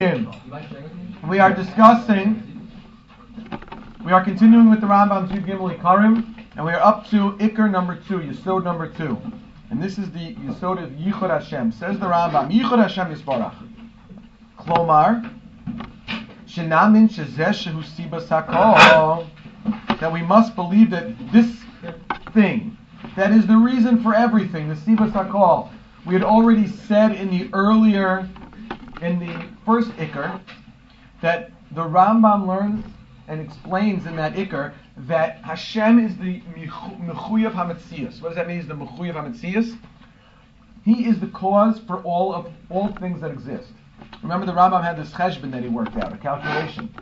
We are continuing with the Rambam's Yud Gimel Ikarim, and we are up to Ikar number 2, Yesod number 2. And this is the Yesod of Yichud Hashem. Says the Rambam, Yichud Hashem Yisbarach. Klomar, Shenamin Shezeh Shehu Sibas HaKol, that we must believe that this thing, that is the reason for everything, the Sibas HaKol. We had already said in the first Ikar, that the Rambam learns and explains in that Ikar that Hashem is the Mechuyev HaMetzias. What does that mean? He's the Mechuyev HaMetzias. He is the cause for all things that exist. Remember the Rambam had this cheshbon that he worked out, a calculation.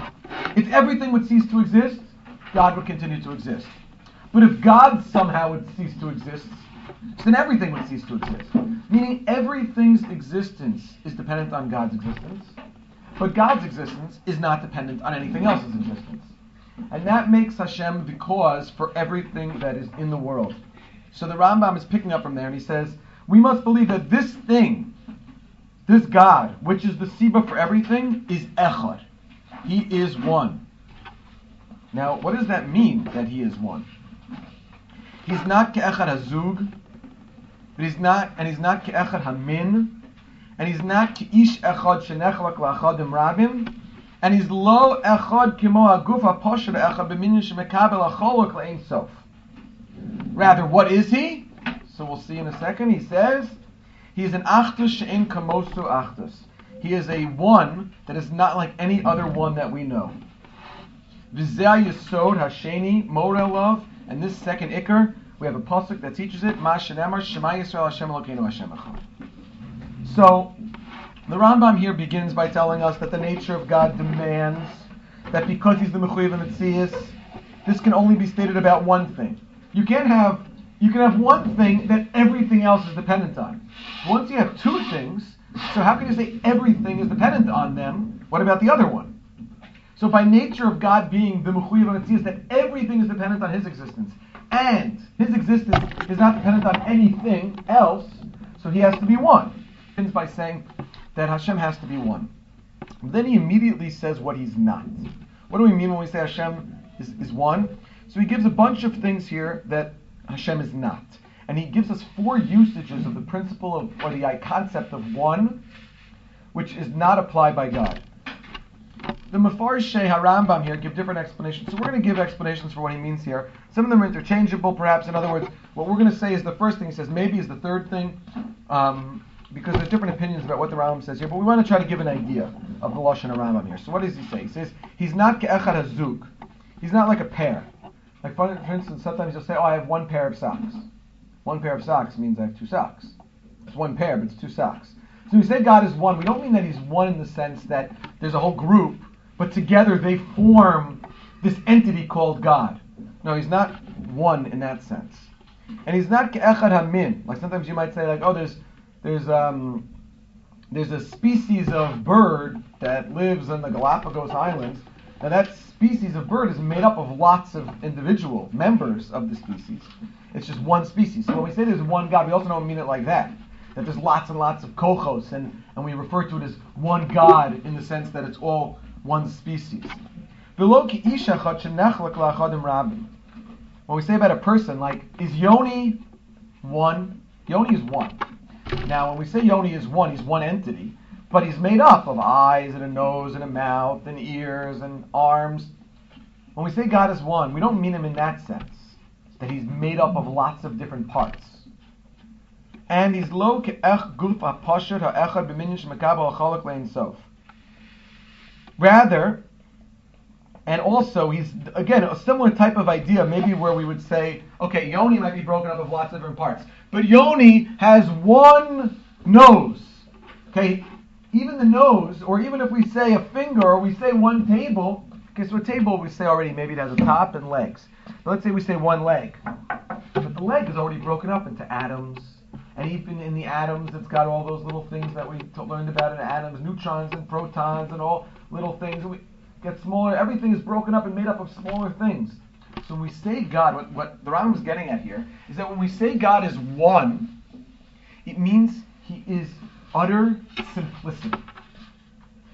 If everything would cease to exist, God would continue to exist. But if God somehow would cease to exist, then everything would cease to exist. Meaning everything's existence is dependent on God's existence, but God's existence is not dependent on anything else's existence. And that makes Hashem the cause for everything that is in the world. So the Rambam is picking up from there and he says, we must believe that this thing, this God, which is the Siba for everything, is Echad. He is one. Now, what does that mean, that he is one? He's not Ke'echad HaZug, but he's not Ke'echad HaMin, and he's not Ke'ish Echad Shenechlak La'achadim Rabim, and he's Lo Echad Kimo HaGuf HaPosher Echad B'minyan Shemekabel HaCholok L'Ein Sof. Rather, what is he? So we'll see in a second. He says, he is an Achdus She'en Kamosu Achdus. He is a one that is not like any other one that we know. V'zeh Yesod Hasheni Morelov. And this second Ikar, we have a pasuk that teaches it, Ma shenemar Shema Yisrael Hashem Elokeinu Hashem Echad. So, the Rambam here begins by telling us that the nature of God demands that because he's the Mechuyev HaMetzias, this can only be stated about one thing. You can have one thing that everything else is dependent on. Once you have two things, so how can you say everything is dependent on them? What about the other one? So by nature of God being the Mechuyev HaMetzias, that everything is dependent on his existence, and his existence is not dependent on anything else, so he has to be one. He begins by saying that Hashem has to be one. Then he immediately says what he's not. What do we mean when we say Hashem is one? So he gives a bunch of things here that Hashem is not. And he gives us 4 usages of the principle of, or the concept of one, which is not applied by God. The Mefarshei HaRambam here give different explanations. So we're going to give explanations for what he means here. Some of them are interchangeable, perhaps. In other words, what we're going to say is the first thing he says, maybe is the third thing, because there's different opinions about what the Rambam says here, but we want to try to give an idea of the Lashon HaRambam here. So what does he say? He says, he's not Ke'echad HaZug. He's not like a pair. Like for instance, sometimes you'll say, I have one pair of socks. One pair of socks means I have 2 socks. It's one pair, but it's 2 socks. So we say God is one. We don't mean that he's one in the sense that there's a whole group, but together they form this entity called God. No, he's not one in that sense. And he's not Ke'echad HaMin. Like sometimes you might say, like, there's a species of bird that lives in the Galapagos Islands. Now that species of bird is made up of lots of individual members of the species. It's just one species. So when we say there's one God, we also don't mean it like that. That there's lots and lots of kochos, and we refer to it as one God in the sense that it's all one species. When we say about a person, like, is Yoni one? Yoni is one. Now, when we say Yoni is one, he's one entity, but he's made up of eyes and a nose and a mouth and ears and arms. When we say God is one, we don't mean him in that sense, that he's made up of lots of different parts. And he's lo ke'ech guf ha'posher ha'echad b'minyan shemekabel ha'cholok le'en sof. Rather, and also he's, again, a similar type of idea, maybe where we would say, okay, Yoni might be broken up of lots of different parts, but Yoni has one nose. Okay, even the nose, or even if we say a finger, or we say one table, okay, so a table we say already, maybe it has a top and legs. But let's say we say one leg. But the leg is already broken up into atoms, and even in the atoms, it's got all those little things that we learned about in atoms, neutrons and protons and all little things. And we get smaller. Everything is broken up and made up of smaller things. So when we say God, what the Rambam is getting at here is that when we say God is one, it means he is utter simplicity.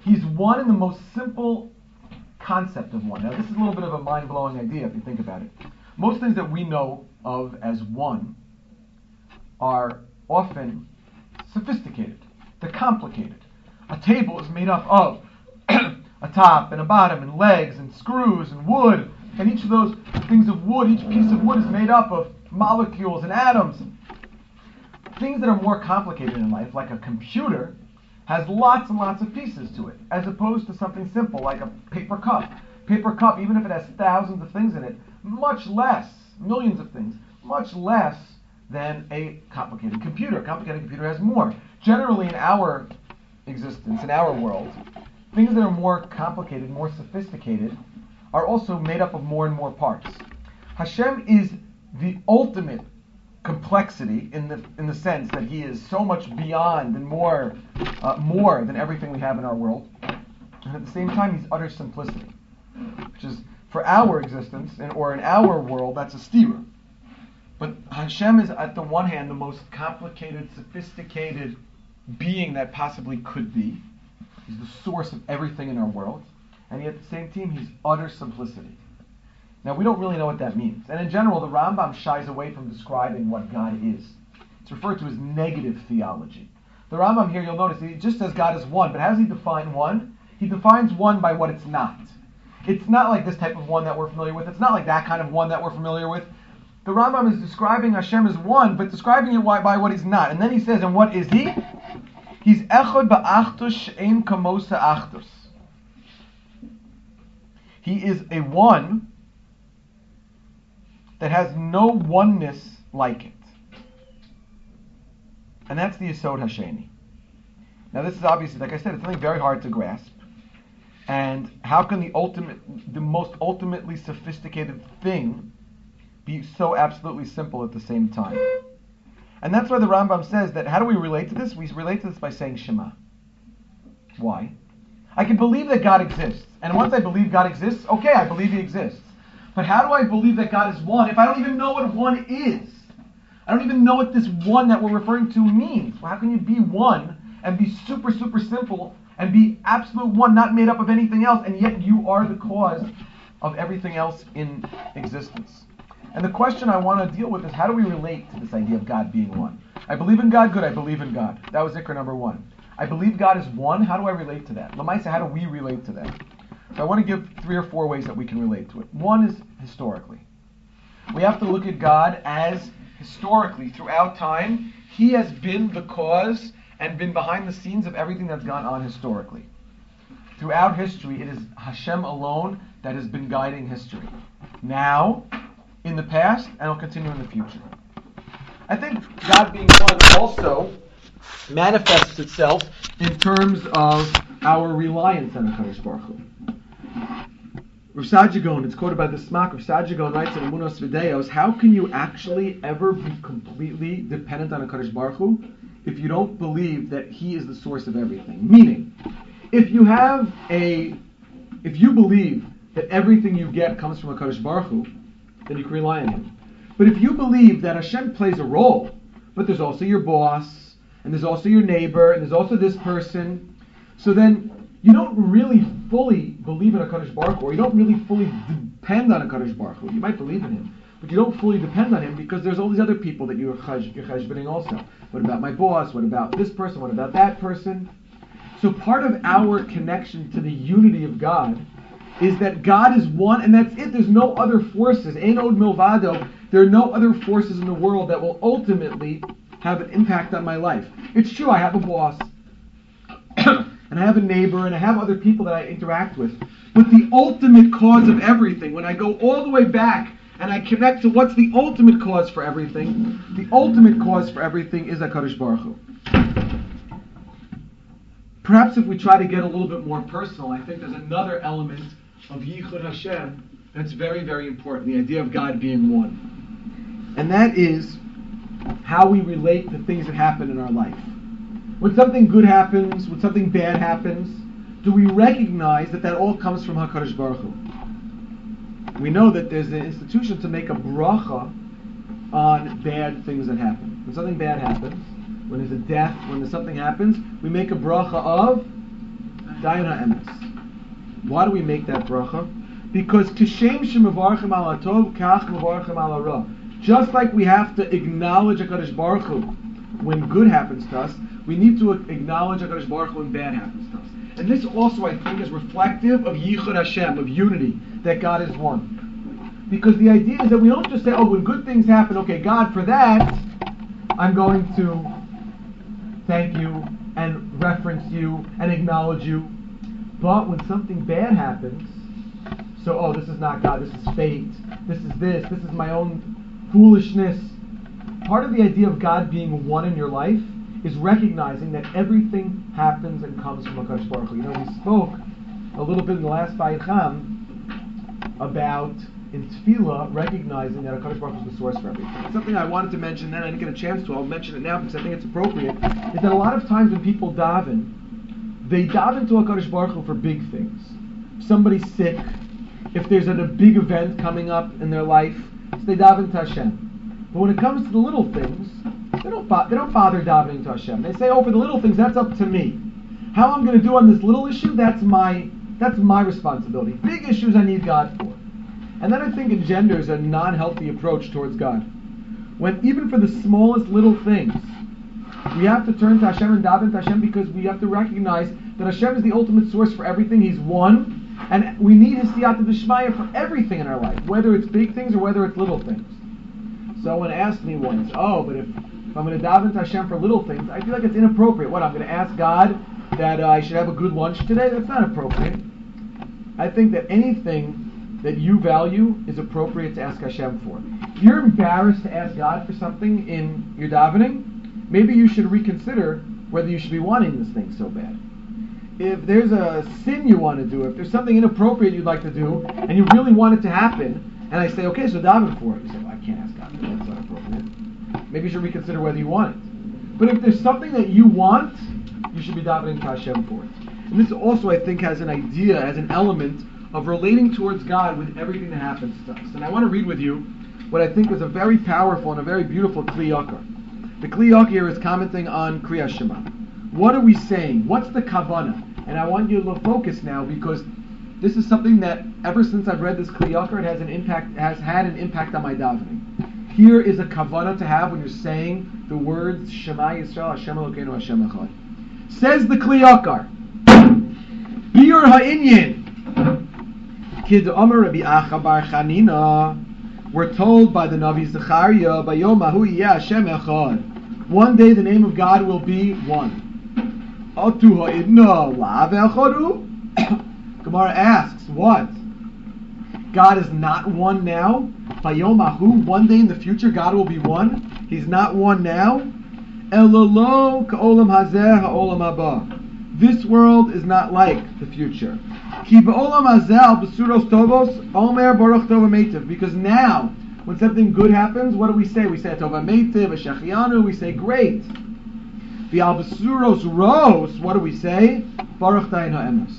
He's one in the most simple concept of one. Now, this is a little bit of a mind-blowing idea if you think about it. Most things that we know of as one are often sophisticated. They're complicated. A table is made up of a top and a bottom and legs and screws and wood, and each of those things of wood, each piece of wood is made up of molecules and atoms. Things that are more complicated in life, like a computer, has lots and lots of pieces to it, as opposed to something simple like a paper cup. Paper cup, even if it has thousands of things in it, much less, millions of things, much less than a complicated computer. A complicated computer has more. Generally, in our existence, in our world, things that are more complicated, more sophisticated, are also made up of more and more parts. Hashem is the ultimate complexity in the sense that He is so much beyond and more than everything we have in our world, and at the same time He's utter simplicity, which is for our existence or in our world that's a stira. But Hashem is at the one hand the most complicated, sophisticated being that possibly could be. He's the source of everything in our world, and yet at the same time He's utter simplicity. Now, we don't really know what that means. And in general, the Rambam shies away from describing what God is. It's referred to as negative theology. The Rambam here, you'll notice, he just says God is one, but how does he define one? He defines one by what it's not. It's not like this type of one that we're familiar with. It's not like that kind of one that we're familiar with. The Rambam is describing Hashem as one, but describing it by what He's not. And then he says, and what is He? He's echad ba'achtus she'en kamosa achtus. He is a one that has no oneness like it. And that's the Yesod Hasheni. Now this is obviously, like I said, it's something very hard to grasp. And how can the most ultimately sophisticated thing be so absolutely simple at the same time? And that's why the Rambam says that, how do we relate to this? We relate to this by saying Shema. Why? I can believe that God exists. And once I believe God exists, okay, I believe He exists. But how do I believe that God is one if I don't even know what one is? I don't even know what this one that we're referring to means. Well, how can you be one and be super, super simple and be absolute one, not made up of anything else, and yet you are the cause of everything else in existence? And the question I want to deal with is, how do we relate to this idea of God being one? I believe in God, good, I believe in God. That was Zikr number one. I believe God is one, how do I relate to that? Lamaisa, how do we relate to that? So I want to give 3 or 4 ways that we can relate to it. One is historically. We have to look at God as historically, throughout time, He has been the cause and been behind the scenes of everything that's gone on historically. Throughout history, it is Hashem alone that has been guiding history. Now, in the past, and will continue in the future. I think God being one also manifests itself in terms of our reliance on HaKadosh Baruch Hu. Rav Saadia Gaon, it's quoted by the Smak, Rav Saadia Gaon writes in Emunos Videos, how can you actually ever be completely dependent on HaKadosh Baruch Hu if you don't believe that He is the source of everything? Meaning, if you believe that everything you get comes from HaKadosh Baruch Hu, then you can rely on Him. But if you believe that Hashem plays a role, but there's also your boss, and there's also your neighbor, and there's also this person, so then you don't really fully believe in HaKadosh Baruch Hu, or you don't really fully depend on HaKadosh Baruch Hu. You might believe in Him, but you don't fully depend on Him because there's all these other people that you're cheshboning also. What about my boss? What about this person? What about that person? So part of our connection to the unity of God is that God is one, and that's it. There's no other forces. Ein od milvado. There are no other forces in the world that will ultimately have an impact on my life. It's true, I have a boss, and I have a neighbor, and I have other people that I interact with. But the ultimate cause of everything, when I go all the way back and I connect to what's the ultimate cause for everything, the ultimate cause for everything is HaKadosh Baruch Hu. Perhaps if we try to get a little bit more personal, I think there's another element of Yichud Hashem that's very, very important, the idea of God being one. And that is how we relate to things that happen in our life. When something good happens, when something bad happens, do we recognize that that all comes from HaKadosh Baruch Hu? We know that there's an institution to make a bracha on bad things that happen. When something bad happens, when there's a death, when there's something happens, we make a bracha of Dayan ha'emes. Why do we make that bracha? Because Kishem shemavarchem al hatov, kach mevarchem al hara. Just like we have to acknowledge HaKadosh Baruch Hu when good happens to us, we need to acknowledge HaKadosh Baruch Hu when bad happens to us. And this also, I think, is reflective of Yichud Hashem, of unity, that God is one. Because the idea is that we don't just say, oh, when good things happen, okay, God, for that, I'm going to thank you and reference you and acknowledge you. But when something bad happens, so, oh, this is not God, this is fate, this is my own foolishness. Part of the idea of God being one in your life is recognizing that everything happens and comes from HaKadosh Baruch Hu. You know, we spoke a little bit in the last Bayit Cham about, in Tefillah, recognizing that HaKadosh Baruch Hu is the source for everything. It's something I wanted to mention then, I didn't get a chance to, I'll mention it now because I think it's appropriate, is that a lot of times when people daven, they daven to HaKadosh Baruch Hu for big things. If somebody's sick, if there's a big event coming up in their life, so they daven to Hashem. But when it comes to the little things, they don't bother davening to Hashem. They say, oh, for the little things, that's up to me. How I'm going to do on this little issue, that's my responsibility. Big issues I need God for. And that, I think, engenders a non-healthy approach towards God. When even for the smallest little things, we have to turn to Hashem and daven to Hashem because we have to recognize that Hashem is the ultimate source for everything. He's one. And we need His siyata d'shmaya for everything in our life, whether it's big things or whether it's little things. Someone asked me once, oh, but if I'm going to daven to Hashem for little things, I feel like it's inappropriate. What, I'm going to ask God that I should have a good lunch today? That's not appropriate. I think that anything that you value is appropriate to ask Hashem for. If you're embarrassed to ask God for something in your davening, maybe you should reconsider whether you should be wanting this thing so bad. If there's a sin you want to do, if there's something inappropriate you'd like to do, and you really want it to happen, and I say, okay, so daven for it. You say, well, I can't ask God for that, that's not appropriate. Maybe you should reconsider whether you want it. But if there's something that you want, you should be davening to Hashem for it. And this also, I think, has an idea, has an element of relating towards God with everything that happens to us. And I want to read with you what I think is a very powerful and a very beautiful Kli Yakar. The Kli Yakar here is commenting on Kriyas Shema. What are we saying? What's the kavanah? And I want you to focus now because this is something that ever since I've read this Kli Yakar, it has had an impact on my davening. Here is a kavanah to have when you're saying the words Shema Yisrael Hashem Elokeinu Hashem Echad. Says the Kli Yakar, Biur ha'inyin Kid Omer Rabbi Acha bar Chanina. We're told by the Navi Zechariah, Bayom Hahu Yeh Hashem Echad. One day the name of God will be one. Gemara asks, what? God is not one now? Vayomahu, one day in the future God will be one? He's not one now? Elolo ka'olam hazeh ha'olam haba. This world is not like the future. Ki ba'olam hazeh b'suros tovos omer baruch tov ha'meitiv. Because now, when something good happens, what do we say? We say tov ha'meitiv, ha'shechianu, we say great. The Albasuros Ros, what do we say? Baruch Dayan ha'emes.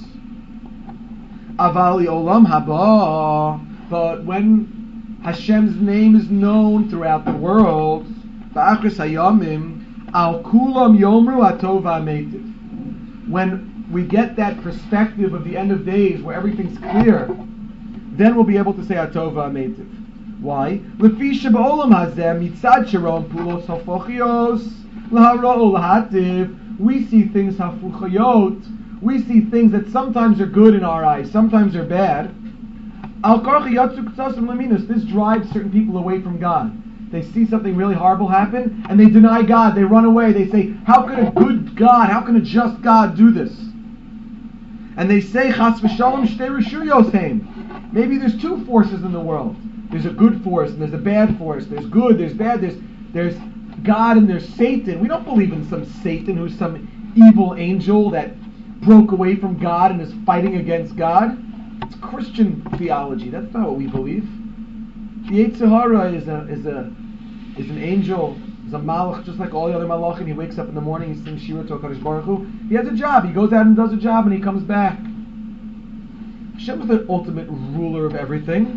Avali Olam Haba. But when Hashem's name is known throughout the world, Ba'achris Hayamim, Al Kulam Yomru Atov ha'meitiv. When we get that perspective of the end of days where everything's clear, then we'll be able to say Atov ha'meitiv. Why? Lefi sheba'olam hazeh mitzad sharon pulos hafochios. We see things hafuchayot. We see things that sometimes are good in our eyes, sometimes are bad. This drives certain people away from God. They see something really horrible happen, and they deny God. They run away. They say, "How can a good God? How can a just God do this?" And they say, "Chas v'shalom shtei reshuyos." Maybe there's two forces in the world. There's a good force and there's a bad force. There's good. There's bad. There's God and there's Satan. We don't believe in some Satan who's some evil angel that broke away from God and is fighting against God. It's Christian theology. That's not what we believe. The Yetzer Hara is an angel, is a malach, just like all the other malachim. He wakes up in the morning, he sings Shira to HaKadosh Baruch Hu. He has a job. He goes out and does a job and he comes back. Hashem is the ultimate ruler of everything.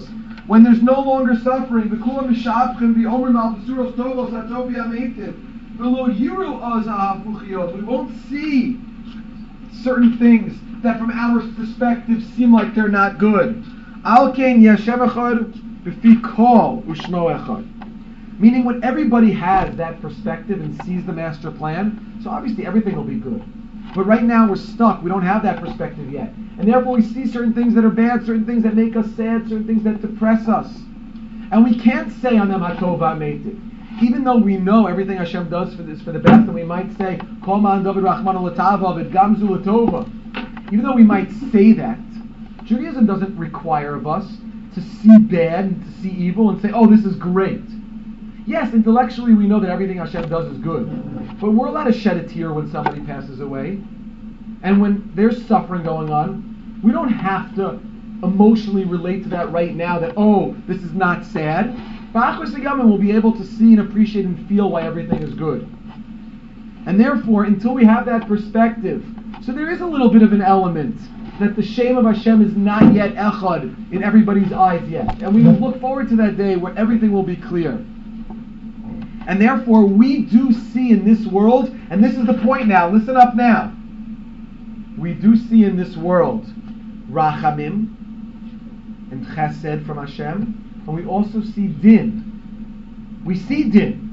When there's no longer suffering, We won't see certain things that from our perspective seem like they're not good. Meaning when everybody has that perspective and sees the master plan, so obviously everything will be good. But right now we're stuck, we don't have that perspective yet. And therefore we see certain things that are bad, certain things that make us sad, certain things that depress us. And we can't say on them Hatov Ha'meitiv. Even though we know everything Hashem does for the best, and we might say, Kol Ma'an David Rachmana L'Tava, V'et Gamzu L'Tova. Even though we might say that, Judaism doesn't require of us to see bad and to see evil and say, oh, this is great. Yes, intellectually we know that everything Hashem does is good. But we're allowed to shed a tear when somebody passes away. And when there's suffering going on, we don't have to emotionally relate to that right now that, oh, this is not sad. B'achos Yamin will be able to see and appreciate and feel why everything is good. And therefore, until we have that perspective, so there is a little bit of an element that the shame of Hashem is not yet echad in everybody's eyes yet. And we look forward to that day where everything will be clear. And therefore, we do see in this world, and this is the point now, listen up now. We do see in this world rachamim and chesed from Hashem, and we also see din. We see din.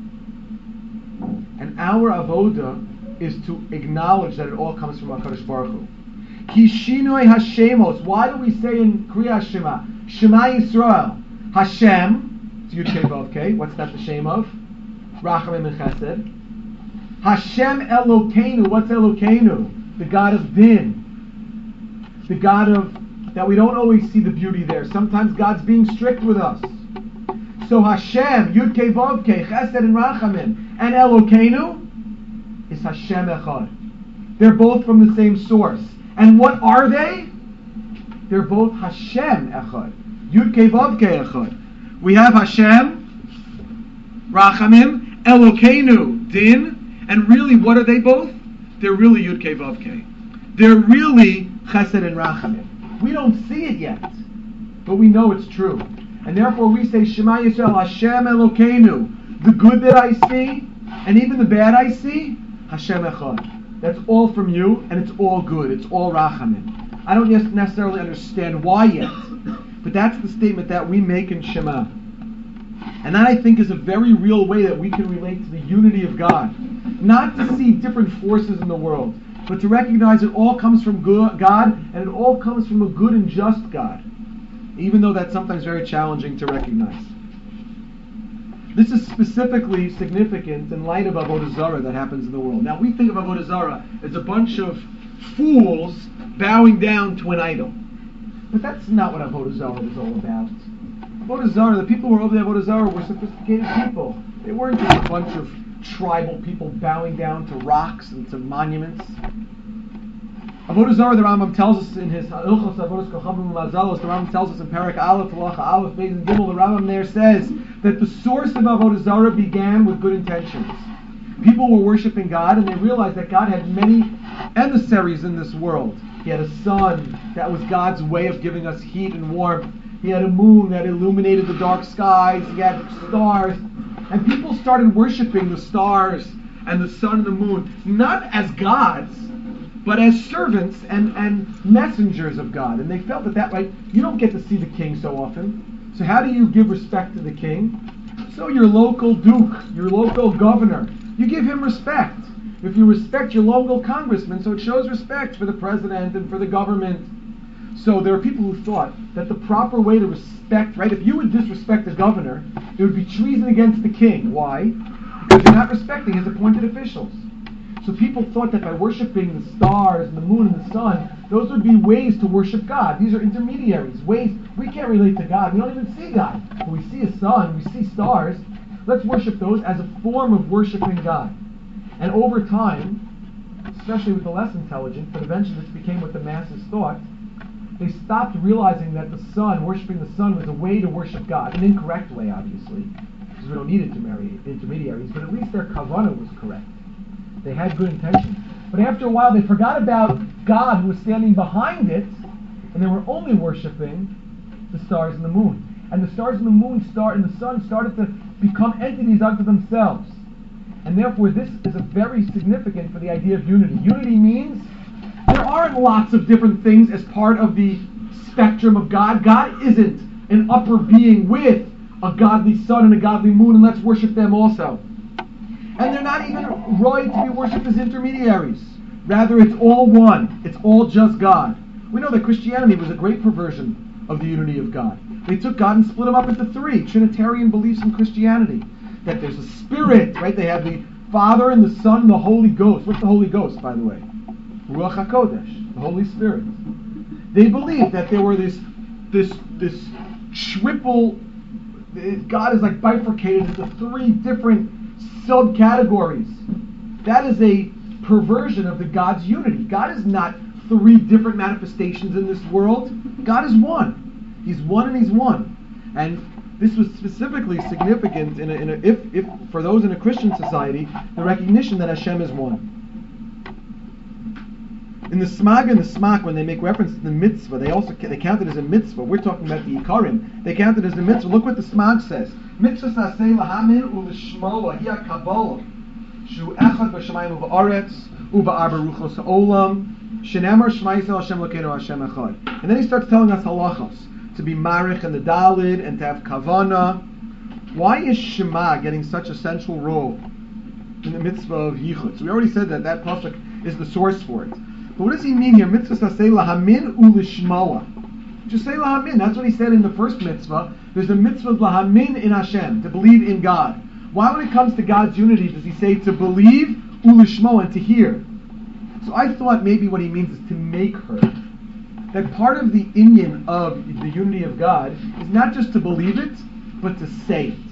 And our avoda is to acknowledge that it all comes from HaKadosh Baruch Hu. Ki shinoi hashemos. Why do we say in Kriya Shema, Shema Yisrael, Hashem, it's Yud-Kei Vav-Kei, what's that the shame of? Rachamim and Chesed. Hashem Elokeinu, what's Elokeinu? The God of din. The God of, that we don't always see the beauty there. Sometimes God's being strict with us. So Hashem, Yud-Kei Vav-Kei, Chesed and Rachamim, and Elokeinu is Hashem Echad. They're both from the same source. And what are they? They're both Hashem Echad. Yud-Kei Vav-Kei Echad. We have Hashem, Rachamim, Elokeinu, Din, and really, what are they both? They're really Yud-Kei Vav-Kei. They're really Chesed and Rachamim. We don't see it yet, but we know it's true. And therefore we say, Shema Yisrael, Hashem Elokeinu, the good that I see, and even the bad I see, Hashem Echad. That's all from you, and it's all good. It's all Rachamim. I don't necessarily understand why yet, but that's the statement that we make in Shema. And that, I think, is a very real way that we can relate to the unity of God. Not to see different forces in the world, but to recognize it all comes from God, and it all comes from a good and just God. Even though that's sometimes very challenging to recognize. This is specifically significant in light of Avodah Zarah that happens in the world. Now, we think of Avodah Zarah as a bunch of fools bowing down to an idol. But that's not what Avodah Zarah is all about. Avodah Zarah, the people who were over the Avodah Zarah were sophisticated people. They weren't just a bunch of tribal people bowing down to rocks and to monuments. Avodah Zarah, the Rambam tells us in his Hilchos Avodas Kochavim U'Mazalos, the Rambam tells us in Perek Aleph, Halacha Aleph, Beis and Gimel, the Rambam there says that the source of Avodah Zarah began with good intentions. People were worshiping God, and they realized that God had many emissaries in this world. He had a sun that was God's way of giving us heat and warmth. He had a moon that illuminated the dark skies. He had stars. And people started worshiping the stars and the sun and the moon, not as gods, but as servants and messengers of God. And they felt that way. You don't get to see the king so often. So how do you give respect to the king? So your local duke, your local governor, you give him respect. If you respect your local congressman, so it shows respect for the president and for the government. So there are people who thought that the proper way to respect, right, if you would disrespect the governor, it would be treason against the king. Why? Because you're not respecting his appointed officials. So people thought that by worshiping the stars and the moon and the sun, those would be ways to worship God. These are intermediaries, ways we can't relate to God. We don't even see God. But we see a sun, we see stars. Let's worship those as a form of worshiping God. And over time, especially with the less intelligent, but eventually this became what the masses thought, they stopped realizing that the sun, worshiping the sun, was a way to worship God. An incorrect way, obviously, because we don't need intermediaries, but at least their kavanah was correct. They had good intentions. But after a while, they forgot about God who was standing behind it, and they were only worshiping the stars and the moon. And the stars and the moon and the sun started to become entities unto themselves. And therefore this is a very significant for the idea of unity. Unity means there aren't lots of different things as part of the spectrum of God. God isn't an upper being with a godly sun and a godly moon, and let's worship them also. And they're not even right to be worshipped as intermediaries. Rather, it's all one. It's all just God. We know that Christianity was a great perversion of the unity of God. They took God and split him up into three Trinitarian beliefs in Christianity. That there's a spirit, right? They have the Father and the Son and the Holy Ghost. What's the Holy Ghost, by the way? Ruach HaKodesh, the Holy Spirit. They believed that there were this triple. God is like bifurcated into three different subcategories. That is a perversion of the God's unity. God is not three different manifestations in this world. God is one. He's one and he's one. And this was specifically significant if for those in a Christian society, the recognition that Hashem is one. In the Smag and the Smak, when they make reference to the mitzvah, they count it as a mitzvah. We're talking about the Ikarim. They count it as a mitzvah. Look what the Smag says. Mitzvah sasei lahamin ulishmoa hiya kabbalah shu echad b'shamayim u'ba'aretz u'ba'ar baruchos ha'olam shenemar shema Yisrael Hashem Elokeinu Hashem echad. And then he starts telling us halachos to be marich in the Dalid and to have kavana. Why is Shema getting such a central role in the mitzvah of Yichud? So we already said that pasuk is the source for it. But what does he mean here? Mitzvah sasei lahamin ulishmoa. Just say lahamin. That's what he said in the first mitzvah. There's a mitzvah of lahamin in Hashem, to believe in God. Why, when it comes to God's unity, does he say to believe ulishmoa and to hear? So I thought maybe what he means is to make heard. That part of the inyan of the unity of God is not just to believe it, but to say it.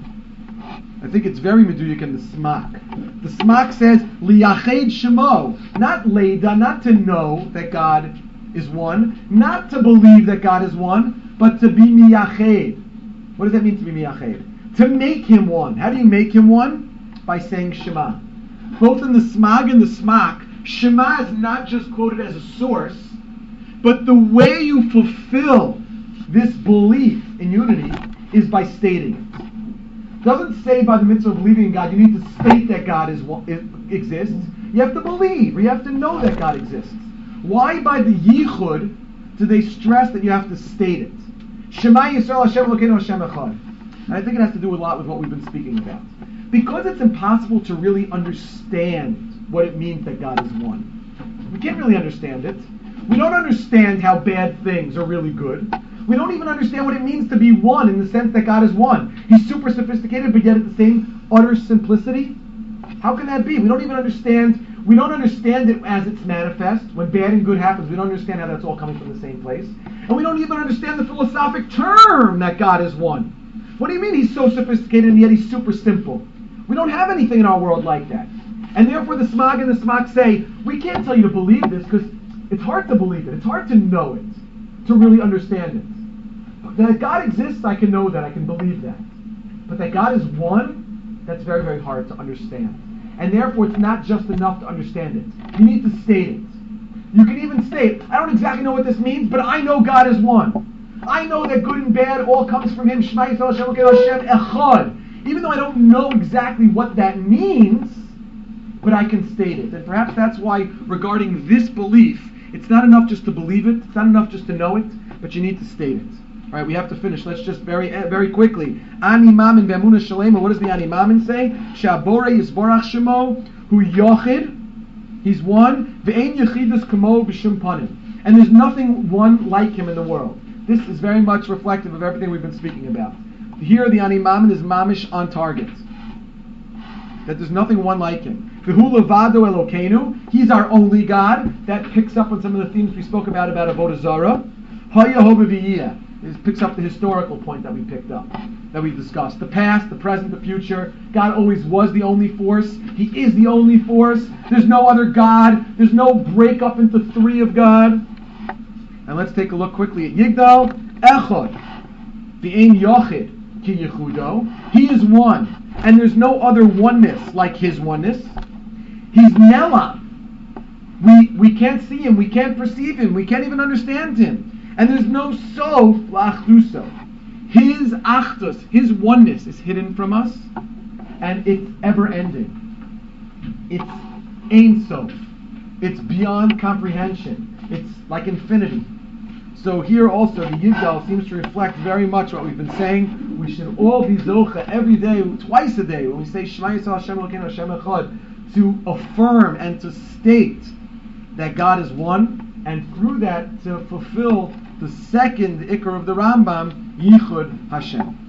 I think it's very meduyik in the Smak. The Smak says, liyached shemo, not leida, not to know that God is one, not to believe that God is one, but to be miyached. What does that mean to be miyached? To make him one. How do you make him one? By saying Shema. Both in the Smag and the Smak, Shema is not just quoted as a source, but the way you fulfill this belief in unity is by stating it. It doesn't say by the mitzvah of believing in God, you need to state that God exists. You have to believe, or you have to know that God exists. Why by the Yichud do they stress that you have to state it? Shema Yisrael Hashem Elokeinu Hashem Echad. And I think it has to do a lot with what we've been speaking about. Because it's impossible to really understand what it means that God is one. We can't really understand it. We don't understand how bad things are really good. We don't even understand what it means to be one in the sense that God is one. He's super sophisticated, but yet at the same utter simplicity. How can that be? We don't understand it as it's manifest. When bad and good happens, we don't understand how that's all coming from the same place. And we don't even understand the philosophic term that God is one. What do you mean he's so sophisticated and yet he's super simple? We don't have anything in our world like that. And therefore the Smag and the Smak say, we can't tell you to believe this because it's hard to believe it. It's hard to know it, to really understand it. That God exists, I can know that, I can believe that. But that God is one, that's very, very hard to understand. And therefore it's not just enough to understand it. You need to state it. You can even state, I don't exactly know what this means, but I know God is one. I know that good and bad all comes from Him. Shema Yisrael Hashem Elokeinu Hashem Echad. Even though I don't know exactly what that means, but I can state it. And perhaps that's why, regarding this belief, it's not enough just to believe it. It's not enough just to know it, but you need to state it. All right, we have to finish. Let's just very, very quickly. Ani Mamin ve'emunah shalema. What does the Ani Mamin say? Shabore yisborach shemo hu yochid. He's one. Ve'ein yechidus kamo b'shum panim. And there's nothing one like him in the world. This is very much reflective of everything we've been speaking about. Here, the Ani Mamin is mamish on target. That there's nothing one like him. V'hu levado Elokeinu. He's our only God. That picks up on some of the themes we spoke about Avodah Zarah. Haya ho b'viyah. This picks up the historical point that we picked up, that we discussed. The past, the present, the future. God always was the only force. He is the only force. There's no other God. There's no breakup into three of God. And let's take a look quickly at Yigdal. Echad. V'ein yochid ki yichudo. He is one. And there's no other oneness like His oneness. He's Nela. We can't see Him. We can't perceive Him. We can't even understand Him. And there's no sof la'achduso. His achdus, His oneness is hidden from us. and it's ever-ending. It's Ein Sof. It's beyond comprehension. It's like infinity. So here also the Yigdal seems to reflect very much what we've been saying. We should all be zocha every day, twice a day, when we say Shema Yisrael Hashem Elokeinu Hashem Echad, to affirm and to state that God is one, and through that to fulfill the second ikar of the Rambam, Yichud Hashem.